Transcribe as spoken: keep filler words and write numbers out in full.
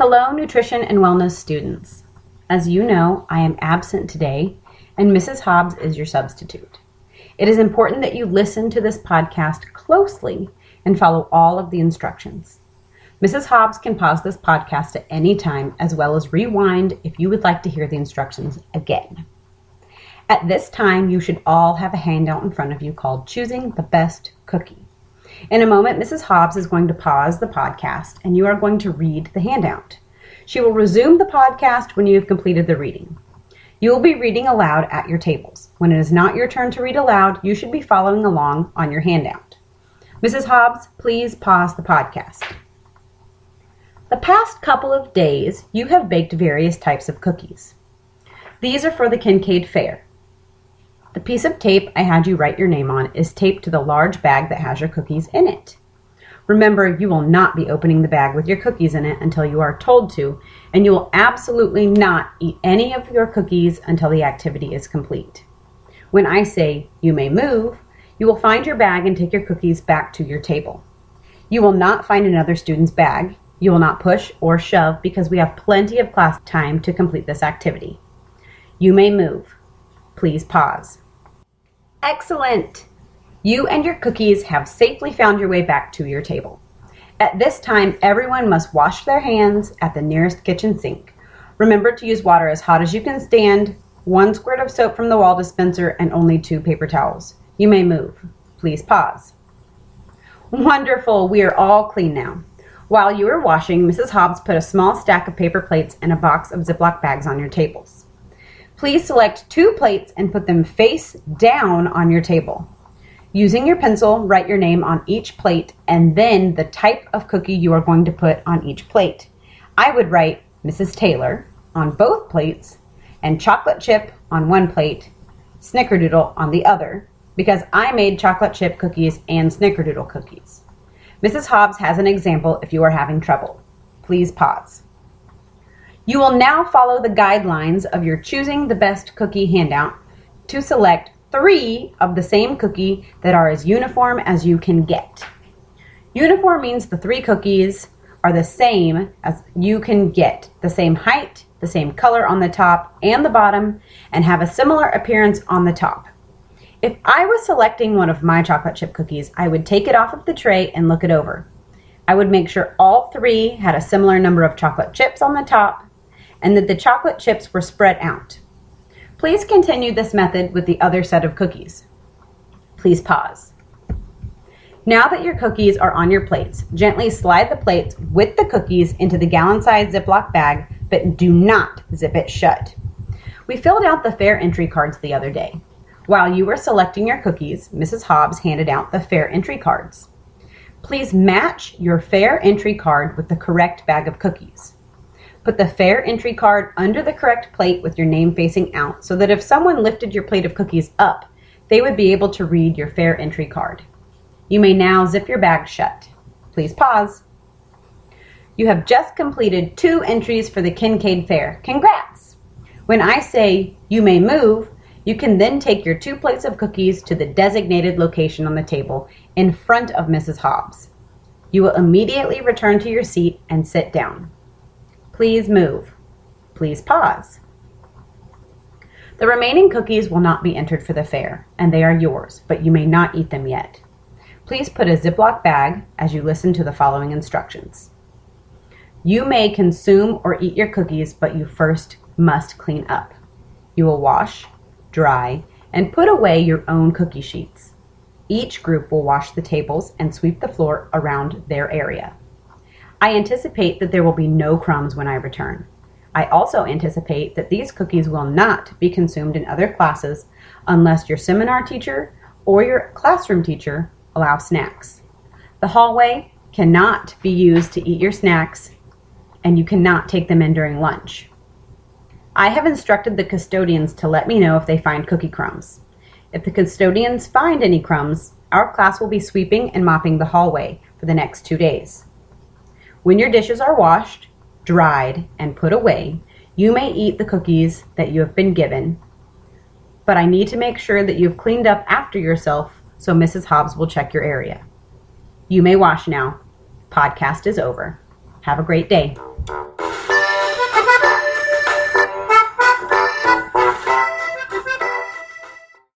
Hello, nutrition and wellness students. As you know, I am absent today, and Missus Hobbs is your substitute. It is important that you listen to this podcast closely and follow all of the instructions. Missus Hobbs can pause this podcast at any time, as well as rewind if you would like to hear the instructions again. At this time, you should all have a handout in front of you called Choosing the Best Cookie. In a moment, Missus Hobbs is going to pause the podcast and you are going to read the handout. She will resume the podcast when you have completed the reading. You will be reading aloud at your tables. When it is not your turn to read aloud, you should be following along on your handout. Missus Hobbs, please pause the podcast. The past couple of days, you have baked various types of cookies. These are for the Kincaid Fair. The piece of tape I had you write your name on is taped to the large bag that has your cookies in it. Remember, you will not be opening the bag with your cookies in it until you are told to, and you will absolutely not eat any of your cookies until the activity is complete. When I say you may move, you will find your bag and take your cookies back to your table. You will not find another student's bag. You will not push or shove because we have plenty of class time to complete this activity. You may move. Please pause. Excellent! You and your cookies have safely found your way back to your table. At this time, everyone must wash their hands at the nearest kitchen sink. Remember to use water as hot as you can stand, one squirt of soap from the wall dispenser, and only two paper towels. You may move. Please pause. Wonderful! We are all clean now. While you were washing, Missus Hobbs put a small stack of paper plates and a box of Ziploc bags on your tables. Please select two plates and put them face down on your table. Using your pencil, write your name on each plate and then the type of cookie you are going to put on each plate. I would write Missus Taylor on both plates and chocolate chip on one plate, snickerdoodle on the other, because I made chocolate chip cookies and snickerdoodle cookies. Missus Hobbs has an example if you are having trouble. Please pause. You will now follow the guidelines of your Choosing the Best Cookie handout to select three of the same cookie that are as uniform as you can get. Uniform means the three cookies are the same as you can get, the same height, the same color on the top and the bottom, and have a similar appearance on the top. If I was selecting one of my chocolate chip cookies, I would take it off of the tray and look it over. I would make sure all three had a similar number of chocolate chips on the top and that the chocolate chips were spread out. Please continue this method with the other set of cookies. Please pause. Now that your cookies are on your plates, gently slide the plates with the cookies into the gallon-sized Ziploc bag, but do not zip it shut. We filled out the fair entry cards the other day. While you were selecting your cookies, Missus Hobbs handed out the fair entry cards. Please match your fair entry card with the correct bag of cookies. Put the fair entry card under the correct plate with your name facing out so that if someone lifted your plate of cookies up, they would be able to read your fair entry card. You may now zip your bag shut. Please pause. You have just completed two entries for the Kincaid Fair. Congrats! When I say you may move, you can then take your two plates of cookies to the designated location on the table in front of Missus Hobbs. You will immediately return to your seat and sit down. Please move. Please pause. The remaining cookies will not be entered for the fair, and they are yours, but you may not eat them yet. Please put a Ziploc bag as you listen to the following instructions. You may consume or eat your cookies, but you first must clean up. You will wash, dry, and put away your own cookie sheets. Each group will wash the tables and sweep the floor around their area. I anticipate that there will be no crumbs when I return. I also anticipate that these cookies will not be consumed in other classes unless your seminar teacher or your classroom teacher allow snacks. The hallway cannot be used to eat your snacks, and you cannot take them in during lunch. I have instructed the custodians to let me know if they find cookie crumbs. If the custodians find any crumbs, our class will be sweeping and mopping the hallway for the next two days. When your dishes are washed, dried, and put away, you may eat the cookies that you have been given, but I need to make sure that you've cleaned up after yourself so Missus Hobbs will check your area. You may wash now. Podcast is over. Have a great day.